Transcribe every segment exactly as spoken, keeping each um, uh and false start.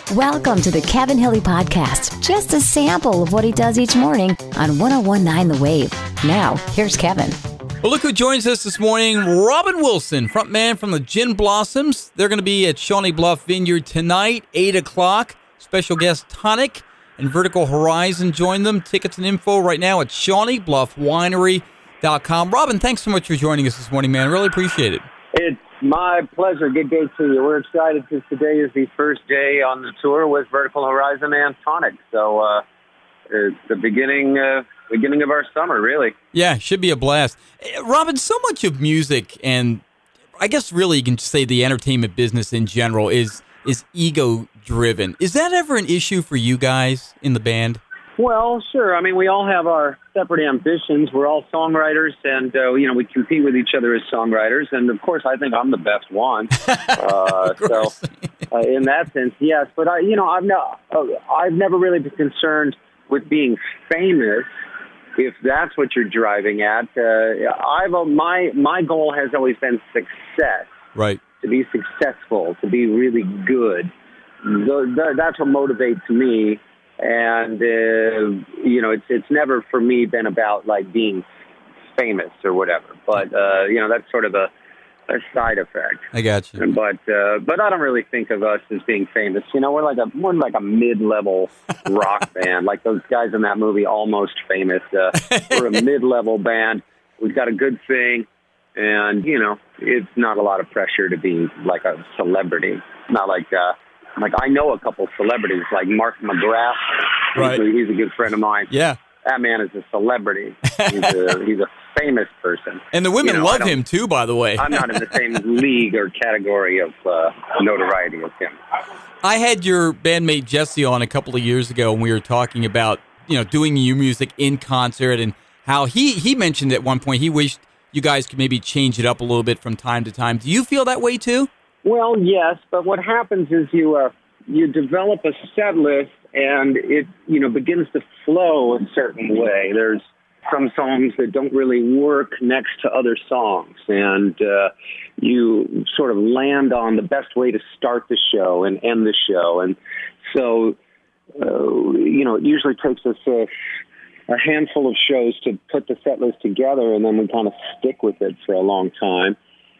Welcome to the Kevin Hilly Podcast, just a sample of what he does each morning on one oh one point nine The Wave. Now, here's Kevin. Well, look who joins us this morning. Robin Wilson, frontman from the Gin Blossoms. They're going to be at Shawnee Bluff Vineyard tonight, eight o'clock. Special guest Tonic and Vertical Horizon join them. Tickets and info right now at Shawnee Bluff Winery dot com. Robin, thanks so much for joining us this morning, man. I really appreciate it. It's my pleasure. Good day to you. We're excited because today is the first day on the tour with Vertical Horizon and Tonic. So uh, it's the beginning, uh, beginning of our summer, really. Yeah, should be a blast. Robin, so much of music, and I guess really you can say the entertainment business in general, is is ego-driven. Is that ever an issue for you guys in the band? Well, sure. I mean, we all have our separate ambitions. We're all songwriters, and, uh, you know, we compete with each other as songwriters. And, of course, I think I'm the best one. Uh, so, uh, in that sense, yes. But, I, you know, I've, no, uh, I've never really been concerned with being famous, if that's what you're driving at. Uh, I've uh, my my goal has always been success. Right. To be successful, to be really good. So th- that's what motivates me. And, uh, you know, it's it's never for me been about, like, being famous or whatever. But, uh, you know, that's sort of a, a side effect. I got you. But uh, but I don't really think of us as being famous. You know, we're like a we're like a mid-level rock band, like those guys in that movie, Almost Famous. Uh, we're a mid-level band. We've got a good thing. And, you know, it's not a lot of pressure to be like a celebrity. Not like... Uh, Like, I know a couple celebrities, like Mark McGrath. Right. He's, he's a good friend of mine. Yeah. That man is a celebrity. He's a, he's a famous person. And the women you know, love him, too, by the way. I'm not in the same league or category of uh, notoriety as him. I had your bandmate Jesse on a couple of years ago, and we were talking about, you know, doing new music in concert, and how he, he mentioned at one point he wished you guys could maybe change it up a little bit from time to time. Do you feel that way, too? Well, yes, but what happens is you uh, you develop a set list, and it you know begins to flow a certain way. There's some songs that don't really work next to other songs, and uh, you sort of land on the best way to start the show and end the show. And so, uh, you know, it usually takes us a, a handful of shows to put the set list together, and then we kind of stick with it for a long time.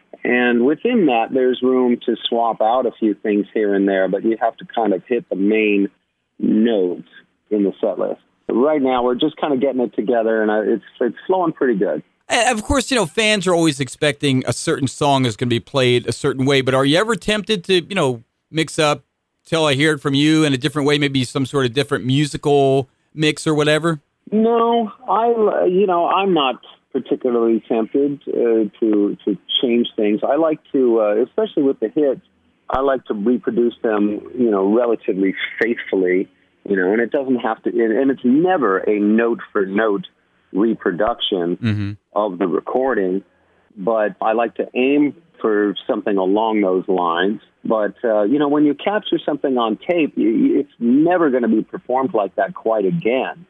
And within that, there's room to swap out a few things here and there, but you have to kind of hit the main notes in the set list. Right now, we're just kind of getting it together, and it's it's flowing pretty good. And of course, you know, fans are always expecting a certain song is going to be played a certain way, but are you ever tempted to, you know, mix up Till I Hear It From You in a different way, maybe some sort of different musical mix or whatever? No, I, you know, I'm not particularly tempted uh, to to change things. I like to, uh, especially with the hits, I like to reproduce them, you know, relatively faithfully, you know, and it doesn't have to, and it's never a note-for-note reproduction mm-hmm. of the recording, but I like to aim for something along those lines. But, uh, you know, when you capture something on tape, you, it's never going to be performed like that quite again.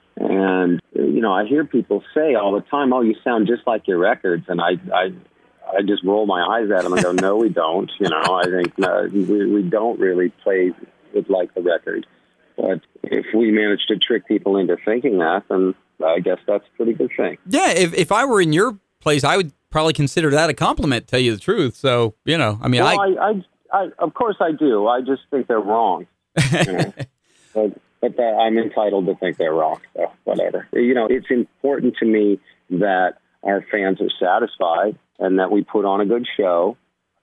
And, you know, I hear people say all the time, oh, you sound just like your records. And I I, I just roll my eyes at them and go, no, we don't. You know, I think uh, we, we don't really play it like the record. But if we manage to trick people into thinking that, then I guess that's a pretty good thing. Yeah, if, if I were in your place, I would probably consider that a compliment, tell you the truth. So, you know, I mean, well, I... I, I, I... Of course I do. I just think they're wrong. You know? But, But uh, I'm entitled to think they're wrong, so whatever. You know, it's important to me that our fans are satisfied and that we put on a good show.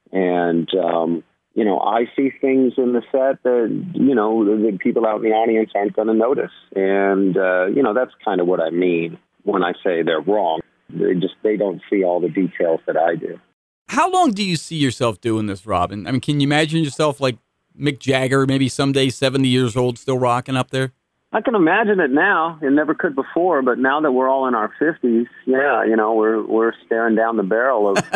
And, um, you know, I see things in the set that, you know, the people out in the audience aren't going to notice. And, uh, you know, that's kind of what I mean when I say they're wrong. They just, they don't see all the details that I do. How long do you see yourself doing this, Robin? I mean, can you imagine yourself like Mick Jagger, maybe someday seventy years old, still rocking up there? I can imagine it now. It never could before, but now that we're all in our fifties, yeah, you know, we're we're staring down the barrel of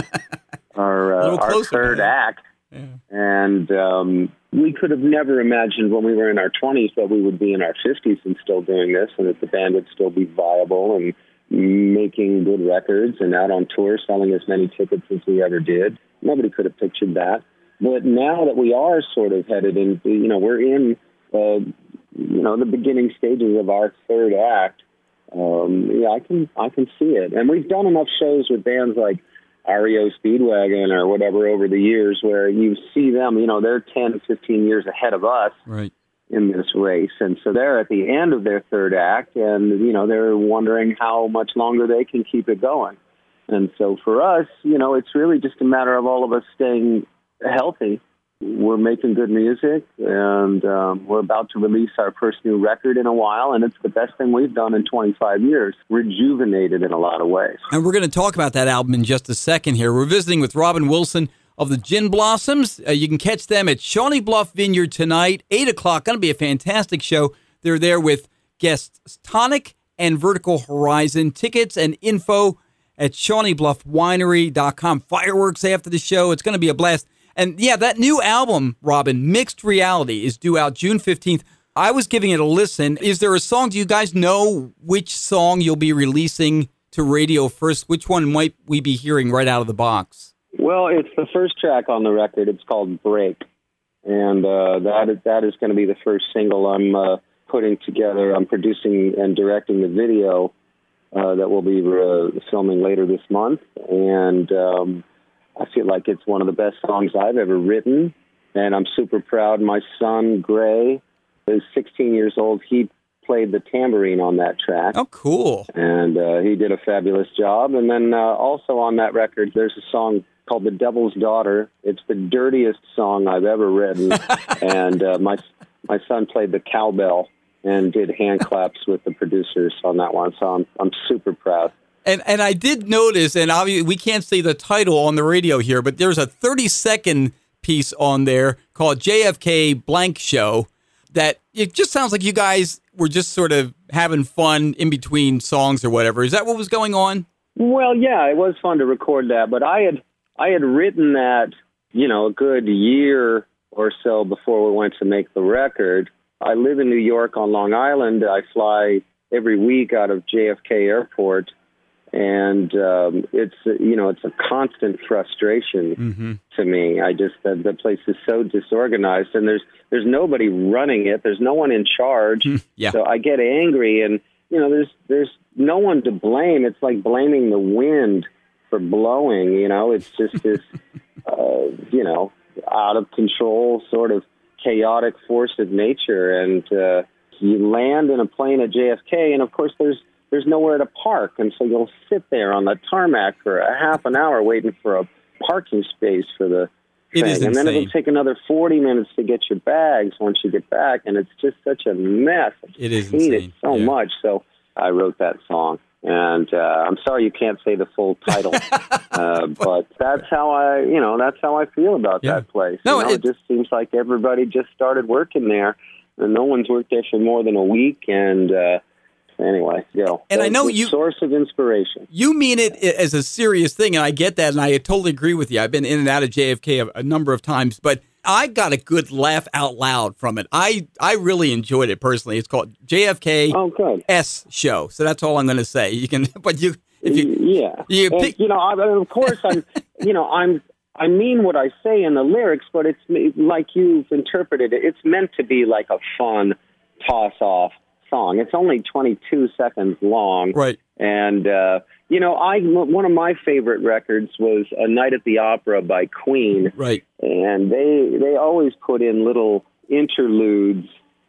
our uh, our closer, third man. act, yeah. and um, we could have never imagined when we were in our twenties that we would be in our fifties and still doing this, and that the band would still be viable and making good records and out on tour, selling as many tickets as we ever did. Nobody could have pictured that. But now that we are sort of headed into, you know, we're in, uh, you know, the beginning stages of our third act. Um, yeah, I can I can see it, and we've done enough shows with bands like R E O Speedwagon or whatever over the years where you see them, you know, they're ten, fifteen years ahead of us right. in this race. And so they're at the end of their third act and, you know, they're wondering how much longer they can keep it going. And so for us, you know, it's really just a matter of all of us staying healthy. We're making good music, and um, we're about to release our first new record in a while, and it's the best thing we've done in twenty-five years, rejuvenated in a lot of ways. And we're going to talk about that album in just a second here. We're visiting with Robin Wilson of the Gin Blossoms. Uh, you can catch them at Shawnee Bluff Vineyard tonight, eight o'clock. Going to be a fantastic show. They're there with guests Tonic and Vertical Horizon. Tickets and info at shawnee bluff winery dot com. Fireworks after the show. It's going to be a blast. And yeah, that new album, Robin, Mixed Reality, is due out June fifteenth. I was giving it a listen. Is there a song? Do you guys know which song you'll be releasing to radio first? Which one might we be hearing right out of the box? Well, it's the first track on the record. It's called Break. And uh, that is, that is going to be the first single I'm uh, putting together. I'm producing and directing the video uh, that we'll be uh, filming later this month. And um I feel like it's one of the best songs I've ever written, and I'm super proud. My son, Gray, is sixteen years old. He played the tambourine on that track. Oh, cool. And uh, he did a fabulous job. And then uh, also on that record, there's a song called The Devil's Daughter. It's the dirtiest song I've ever written, and uh, my my son played the cowbell and did hand claps with the producers on that one, so I'm, I'm super proud. And and I did notice, and obviously we can't say the title on the radio here, but there's a thirty-second piece on there called J F K Blank Show that it just sounds like you guys were just sort of having fun in between songs or whatever. Is that what was going on? Well, yeah, it was fun to record that, but I had I had written that, you know, a good year or so before we went to make the record. I live in New York on Long Island. I fly every week out of J F K Airport. And um, it's, you know, it's a constant frustration mm-hmm. to me. I just, the, the place is so disorganized, and there's there's nobody running it. There's no one in charge. yeah. So I get angry, and, you know, there's there's no one to blame. It's like blaming the wind for blowing, you know. It's just this, uh, you know, out of control sort of chaotic force of nature. And uh, you land in a plane at J F K, and, of course, there's There's nowhere to park, and so you'll sit there on the tarmac for a half an hour waiting for a parking space for the thing. It is and insane. then it'll take another forty minutes to get your bags once you get back, and it's just such a mess. I it is hate insane. it so yeah. much, so I wrote that song. And uh, I'm sorry you can't say the full title, uh, but that's how I, you know, that's how I feel about yeah. that place. No, you know, it, it just seems like everybody just started working there, and no one's worked there for more than a week, and uh, Anyway, you know, and I know you source of inspiration. You mean it as a serious thing, and I get that, and I totally agree with you. I've been in and out of J F K a, a number of times, but I got a good laugh out loud from it. I, I really enjoyed it personally. It's called J F K oh, good. S Show, so that's all I'm going to say. You can, but you, if you, yeah, you, and, pick, you know, I, of course, I'm, you know, I'm. I mean what I say in the lyrics, but it's like you've interpreted it. It's meant to be like a fun toss-off song. It's only twenty-two seconds long. Right. And, uh, you know, I one of my favorite records was A Night at the Opera by Queen. Right. And they they always put in little interludes.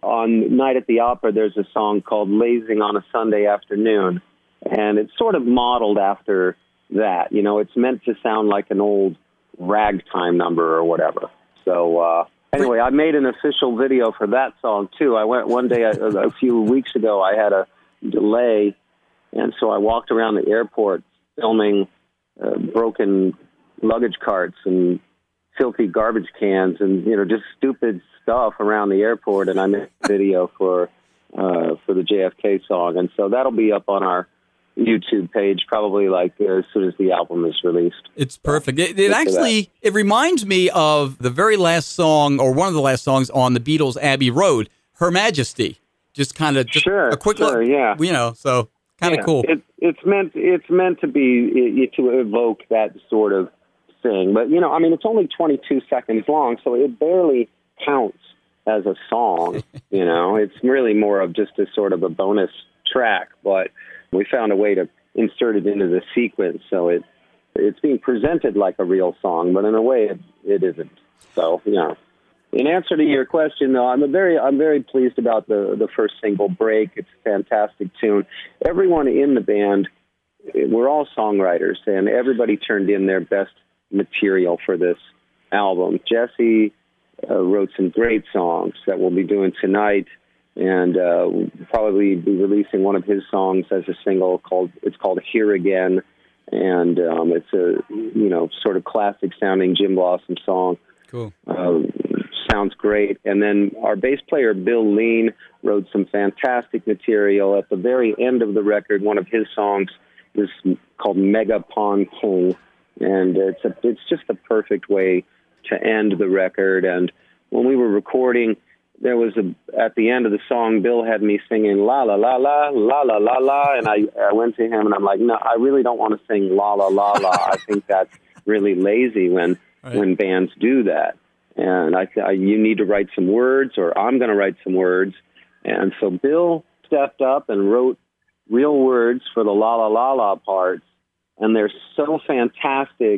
On Night at the Opera, there's a song called Lazing on a Sunday Afternoon. And it's sort of modeled after that. You know, it's meant to sound like an old ragtime number or whatever. So, uh, anyway, I made an official video for that song, too. I went one day, a, a few weeks ago, I had a delay, and so I walked around the airport filming uh, broken luggage carts and filthy garbage cans and, you know, just stupid stuff around the airport, and I made a video for, uh, for the J F K song. And so that'll be up on our YouTube page probably like uh, as soon as the album is released. It's perfect. It, it actually, it reminds me of the very last song, or one of the last songs on the Beatles' Abbey Road, Her Majesty. Just kind of, just sure, a quick sure, look, yeah. You know, so kind of yeah. cool. It, it's meant, it's meant to be, it, to evoke that sort of thing. But, you know, I mean, it's only twenty-two seconds long, so it barely counts as a song. You know, it's really more of just a sort of a bonus track. But we found a way to insert it into the sequence, so it it's being presented like a real song, but in a way it, it isn't. So, you know. In answer to your question, though, I'm a very I'm very pleased about the, the first single, Break. It's a fantastic tune. Everyone in the band, we're all songwriters, and everybody turned in their best material for this album. Jesse uh, wrote some great songs that we'll be doing tonight, and uh, we'll probably be releasing one of his songs as a single called it's called Here Again, and um, it's a you know sort of classic sounding Gin Blossom song. Cool. Uh, sounds great. And then our bass player, Bill Lean, wrote some fantastic material. At the very end of the record, one of his songs is called Mega Pawn King. And it's a, it's just the perfect way to end the record. And when we were recording, there was a, at the end of the song, Bill had me singing la, la, la, la, la, la, la, la. And I, I went to him and I'm like, no, I really don't want to sing la, la, la, la. I think that's really lazy when, right. when bands do that. And I, I, you need to write some words, or I'm going to write some words. And so Bill stepped up and wrote real words for the la la la la parts, and they're so fantastic.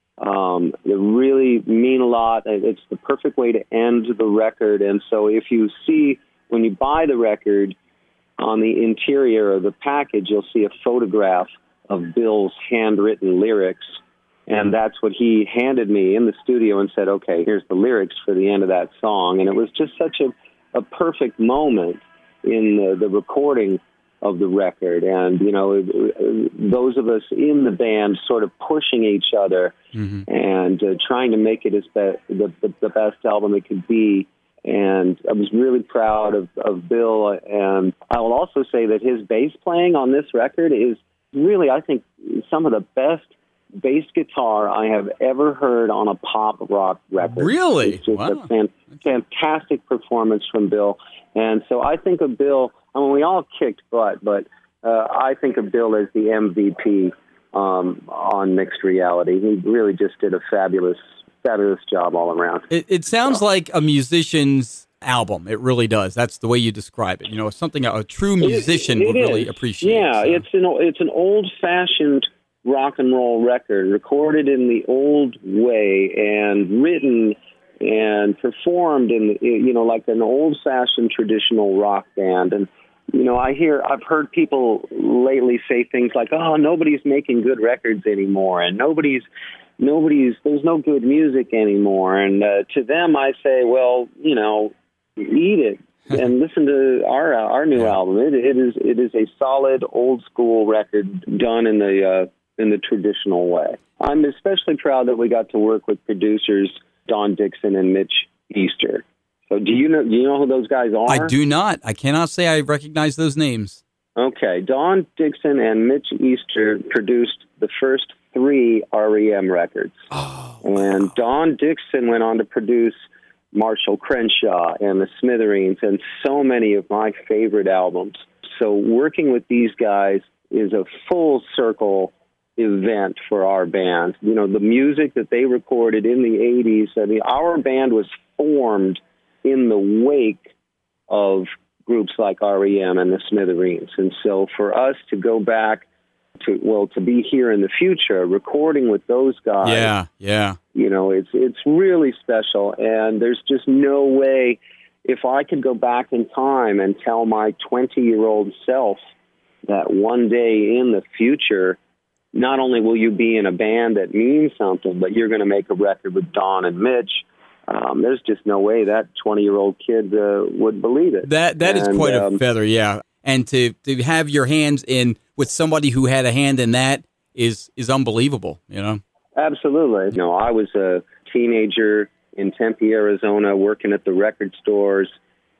Um, they really mean a lot. It's the perfect way to end the record. And so if you see, when you buy the record, on the interior of the package, you'll see a photograph of Bill's handwritten lyrics. And that's what he handed me in the studio and said, okay, here's the lyrics for the end of that song. And it was just such a, a perfect moment in the, the recording of the record. And, you know, those of us in the band sort of pushing each other mm-hmm. and uh, trying to make it as be- the, the, the best album it could be. And I was really proud of, of Bill. And I will also say that his bass playing on this record is really, I think, some of the best bass guitar I have ever heard on a pop rock record. Really? It's just wow. a fan- fantastic performance from Bill. And so I think of Bill, I mean, we all kicked butt, but uh, I think of Bill as the M V P um, on Mixed Reality. He really just did a fabulous, fabulous job all around. It, it sounds so. like a musician's album. It really does. That's the way you describe it. You know, something a true musician it, it would is. really appreciate. Yeah, so. it's an it's an old-fashioned rock and roll record, recorded in the old way and written and performed in, you know, like an old-fashioned traditional rock band. And, you know, I hear, I've heard people lately say things like, oh, nobody's making good records anymore, and nobody's, nobody's, there's no good music anymore. And uh, to them, I say, well, you know, eat it and listen to our our new yeah. album. It, it is it is a solid old school record done in the uh, in the traditional way. I'm especially proud that we got to work with producers Don Dixon and Mitch Easter. So do you know do you know who those guys are? I do not. I cannot say I recognize those names. Okay. Don Dixon and Mitch Easter produced the first three R E M records. Oh, and wow. Don Dixon went on to produce Marshall Crenshaw and the Smithereens and so many of my favorite albums. So working with these guys is a full circle event for our band. You know, the music that they recorded in the eighties, I mean, our band was formed in the wake of groups like R E M and the Smithereens. And so for us to go back to, well, to be here in the future, recording with those guys, yeah, yeah, you know, it's it's really special. And there's just no way, if I could go back in time and tell my twenty-year-old self that one day in the future, not only will you be in a band that means something, but you're going to make a record with Don and Mitch, um, there's just no way that twenty-year-old kid uh, would believe it. That that and, is quite um, a feather, yeah. And to, to have your hands in with somebody who had a hand in that is is unbelievable, you know? Absolutely. You know, I was a teenager in Tempe, Arizona, working at the record stores,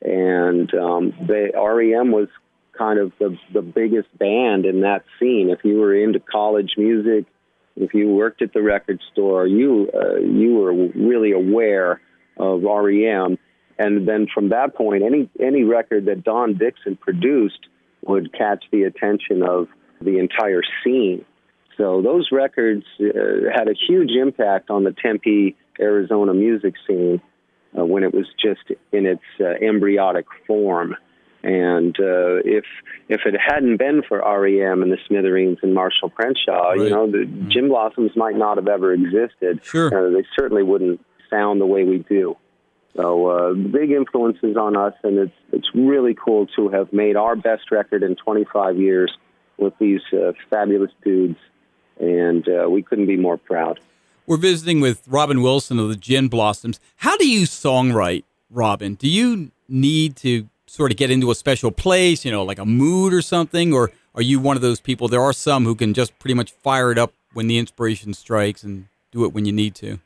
and um, the R E M was kind of the, the biggest band in that scene. If you were into college music, if you worked at the record store, you uh, you were really aware of R E M. And then from that point, any any record that Don Dixon produced would catch the attention of the entire scene. So those records uh, had a huge impact on the Tempe, Arizona music scene uh, when it was just in its uh, embryonic form. And uh, if if it hadn't been for R E M and the Smithereens and Marshall Crenshaw, right. you know, the mm-hmm. Gin Blossoms might not have ever existed. Sure. Uh, they certainly wouldn't sound the way we do. So uh, big influences on us, and it's it's really cool to have made our best record in twenty-five years with these uh, fabulous dudes, and uh, we couldn't be more proud. We're visiting with Robin Wilson of the Gin Blossoms. How do you songwrite, Robin? Do you need to sort of get into a special place, you know, like a mood or something, or are you one of those people? There are some who can just pretty much fire it up when the inspiration strikes and do it when you need to.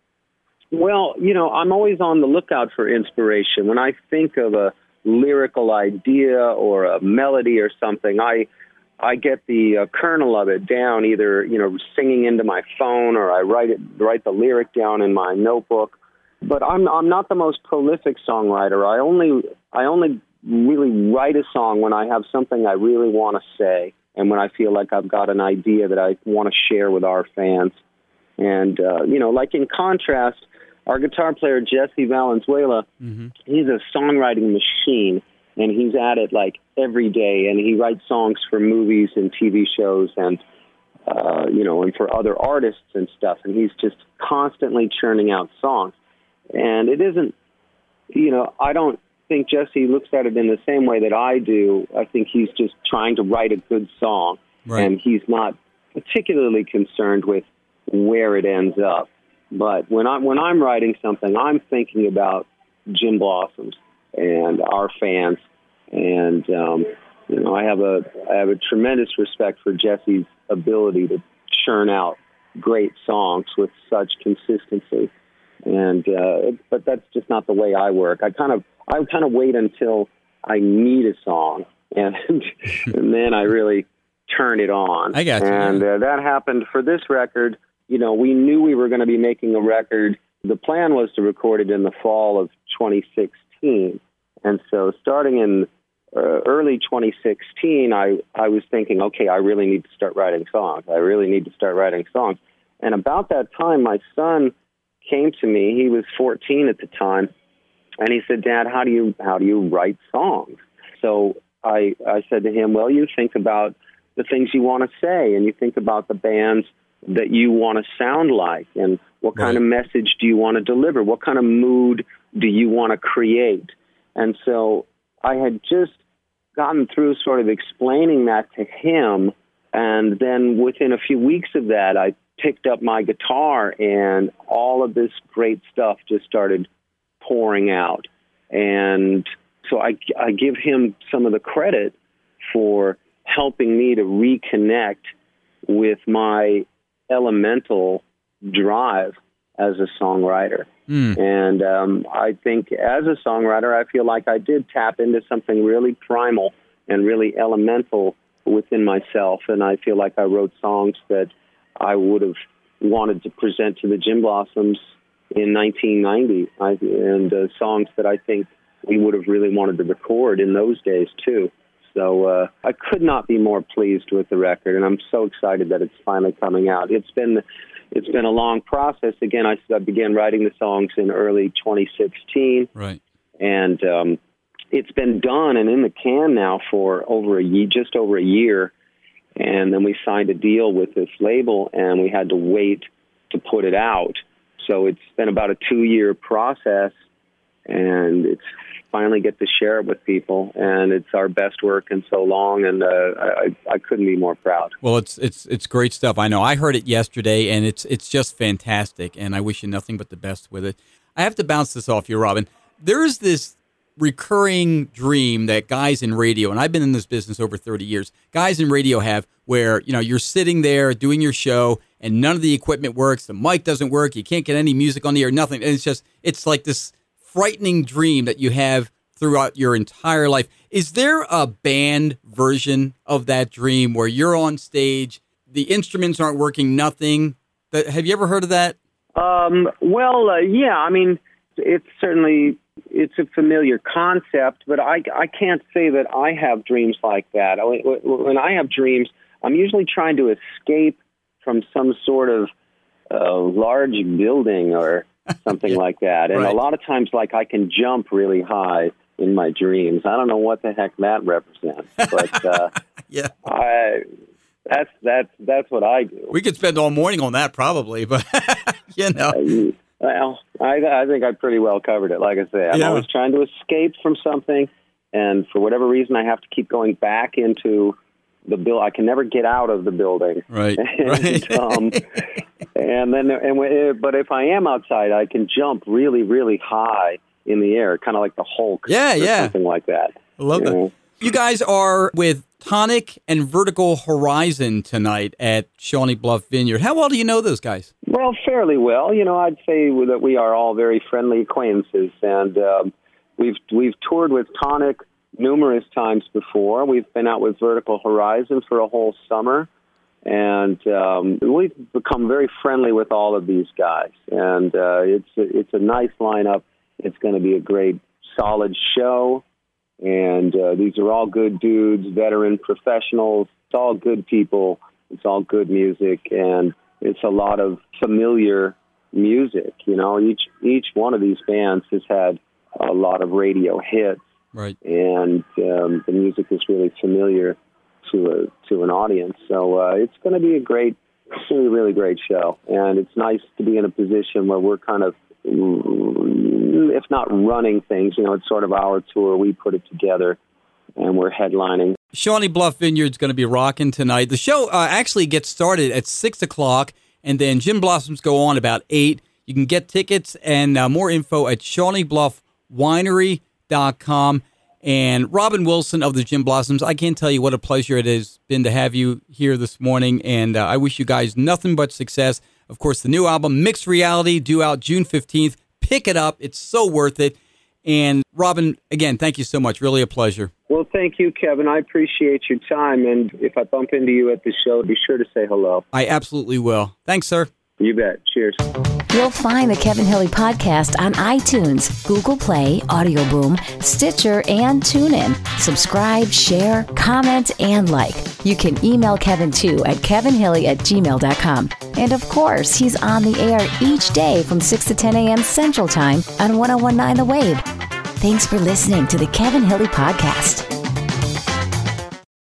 Well, you know, I'm always on the lookout for inspiration. When I think of a lyrical idea or a melody or something, I I get the uh, kernel of it down, either, you know, singing into my phone, or I write it write the lyric down in my notebook. But I'm I'm not the most prolific songwriter. I only I only really write a song when I have something I really want to say, and when I feel like I've got an idea that I want to share with our fans. And uh, you know, like in contrast, our guitar player Jesse Valenzuela, mm-hmm. he's a songwriting machine, and he's at it like every day, and he writes songs for movies and T V shows, and uh, you know, and for other artists and stuff. And he's just constantly churning out songs. And it isn't, you know, I don't think Jesse looks at it in the same way that I do. I think he's just trying to write a good song, right. and he's not particularly concerned with where it ends up. But when I'm when I'm writing something, I'm thinking about Gin Blossoms and our fans, and um, you know, I have a I have a tremendous respect for Jesse's ability to churn out great songs with such consistency. And uh, but that's just not the way I work. I kind of I kind of wait until I need a song, and and then I really turn it on. I got you. And uh, that happened for this record. You know, we knew we were going to be making a record. The plan was to record it in the fall of twenty sixteen, and so starting in uh, early twenty sixteen, I I was thinking, okay, I really need to start writing songs. I really need to start writing songs. And about that time, my son came to me. He was fourteen at the time, and he said, "Dad, how do you how do you write songs?" So I I said to him, "Well, you think about the things you want to say, and you think about the bands that you want to sound like, and what kind right. of message do you want to deliver? What kind of mood do you want to create?" And so I had just gotten through sort of explaining that to him, and then within a few weeks of that, I picked up my guitar, and all of this great stuff just started pouring out. And so I, I give him some of the credit for helping me to reconnect with my elemental drive as a songwriter. Mm. And um, I think as a songwriter, I feel like I did tap into something really primal and really elemental within myself. And I feel like I wrote songs that I would have wanted to present to the Gin Blossoms in nineteen ninety, I, and uh, songs that I think we would have really wanted to record in those days, too. So uh, I could not be more pleased with the record, and I'm so excited that it's finally coming out. It's been it's been a long process. Again, I, I began writing the songs in early twenty sixteen, right? And um, it's been done and in the can now for over a year, just over a year. And then we signed a deal with this label, and we had to wait to put it out. So it's been about a two-year process, and it's finally get to share it with people. And it's our best work in so long, and uh, I, I couldn't be more proud. Well, it's it's it's great stuff. I know. I heard it yesterday, and it's it's just fantastic. And I wish you nothing but the best with it. I have to bounce this off you, Robin. There is this recurring dream that guys in radio, and I've been in this business over thirty years, guys in radio have, where, you know, you're sitting there doing your show and none of the equipment works, the mic doesn't work, you can't get any music on the air, nothing. And it's just, it's like this frightening dream that you have throughout your entire life. Is there a band version of that dream where you're on stage, the instruments aren't working, nothing? Have you ever heard of that? Um, well, uh, yeah, I mean, it's certainly... it's a familiar concept, but I, I can't say that I have dreams like that. When I have dreams, I'm usually trying to escape from some sort of uh, large building or something yeah. like that. And right. a lot of times, like, I can jump really high in my dreams. I don't know what the heck that represents, but uh, yeah, I, that's that's that's what I do. We could spend all morning on that probably, but you know. Uh, well, I, I think I pretty well covered it. Like I say, I'm yeah. always trying to escape from something, and for whatever reason, I have to keep going back into the build. I can never get out of the building. Right. and, right. um, and then, and but if I am outside, I can jump really, really high in the air, kind of like the Hulk. Yeah, or yeah. something like that. I love you that. know? You guys are with Tonic and Vertical Horizon tonight at Shawnee Bluff Vineyard. How well do you know those guys? Well, fairly well. You know, I'd say that we are all very friendly acquaintances, and um, we've we've toured with Tonic numerous times before. We've been out with Vertical Horizon for a whole summer, and um, we've become very friendly with all of these guys. And uh, it's it's a nice lineup. It's going to be a great, solid show. And uh, these are all good dudes, veteran professionals. It's all good people. It's all good music, and it's a lot of familiar music. You know, each each one of these bands has had a lot of radio hits, right? And um, the music is really familiar to a to an audience. So uh, it's going to be a great, really, really great show. And it's nice to be in a position where we're kind of, if not running things, you know, it's sort of our tour. We put it together, and we're headlining. Shawnee Bluff Vineyard's going to be rocking tonight. The show uh, actually gets started at six o'clock, and then Gin Blossoms go on about eight. You can get tickets and uh, more info at shawnee bluff winery dot com. And Robin Wilson of the Gin Blossoms, I can't tell you what a pleasure it has been to have you here this morning, and uh, I wish you guys nothing but success. Of course, the new album, Mixed Reality, due out June fifteenth. Pick it up. It's so worth it. And Robin, again, thank you so much. Really a pleasure. Well, thank you, Kevin. I appreciate your time. And if I bump into you at the show, be sure to say hello. I absolutely will. Thanks, sir. You bet. Cheers. You'll find the Kevin Hilly Podcast on iTunes, Google Play, Audio Boom, Stitcher, and TuneIn. Subscribe, share, comment, and like. You can email Kevin, too, at kevin hilly at gmail dot com. And, of course, he's on the air each day from six to ten a.m. Central Time on one oh one point nine The Wave. Thanks for listening to the Kevin Hilly Podcast.